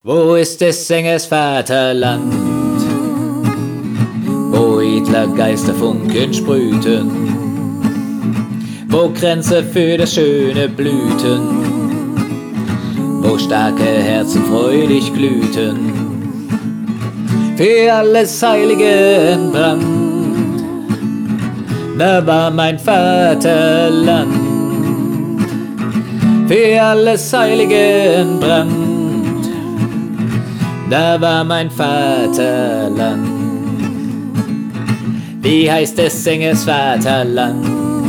Wo ist des Sängers Vaterland, wo edler Geisterfunken sprühten, wo Kränze für das Schöne blühten, wo starke Herzen freudig glühten, für alles Heilige Brand, da war mein Vaterland, für alles Heilige Brand. Da war mein Vaterland. Wie heißt des Sängers Vaterland?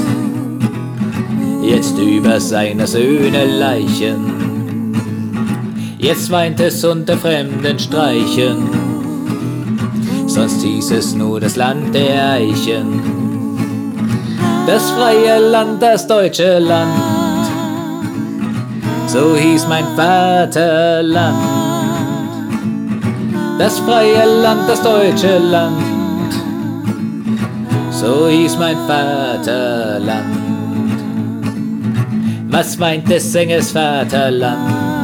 Jetzt über seiner Söhne Leichen, jetzt weint es unter fremden Streichen, sonst hieß es nur das Land der Eichen, das freie Land, das deutsche Land, so hieß mein Vaterland. Das freie Land, das deutsche Land, so hieß mein Vaterland. Was meint des Sängers Vaterland?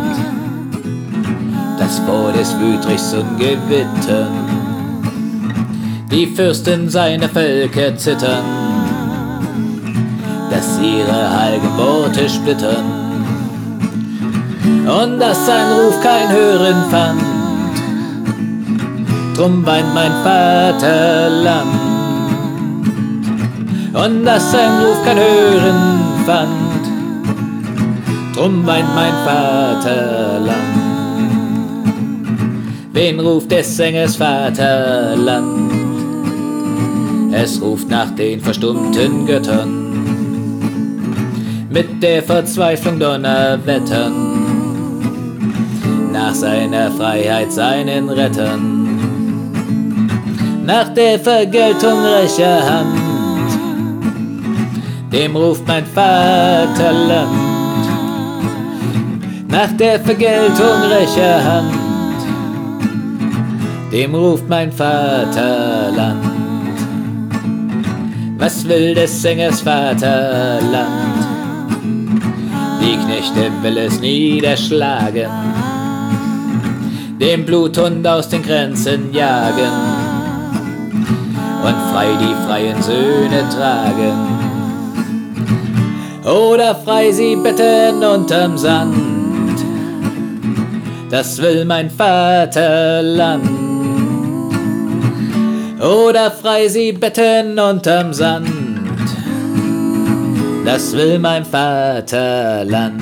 Das vor des Wütrichs Ungewittern, die Fürsten seiner Völker zittern, dass ihre heiligen Worte splittern, und dass sein Ruf kein Hören fand. Drum weint mein Vaterland, und dass sein Ruf kein Hören fand. Drum weint mein Vaterland. Wen ruft des Sängers Vaterland? Es ruft nach den verstummten Göttern, mit der Verzweiflung Donnerwettern, nach seiner Freiheit, seinen Rettern, nach der Vergeltung reicher Hand. Dem ruft mein Vaterland, nach der Vergeltung reicher Hand. Dem ruft mein Vaterland. Was will des Sängers Vaterland? Die Knechte will es niederschlagen, den Bluthund aus den Grenzen jagen und frei die freien Söhne tragen, oder frei sie betten unterm Sand. Das will mein Vaterland, oder frei sie betten unterm Sand. Das will mein Vaterland,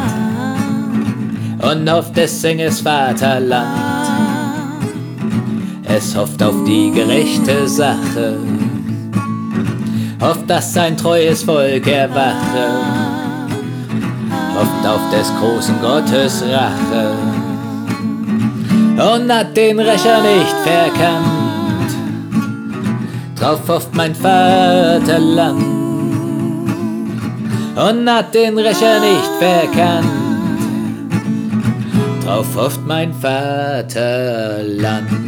und hofft des Sängers Vaterland. Es hofft auf die gerechte Sache, hofft, dass sein treues Volk erwache, hofft auf des großen Gottes Rache, und hat den Rächer nicht verkannt. Drauf hofft mein Vaterland, und hat den Rächer nicht verkannt. Drauf hofft mein Vaterland.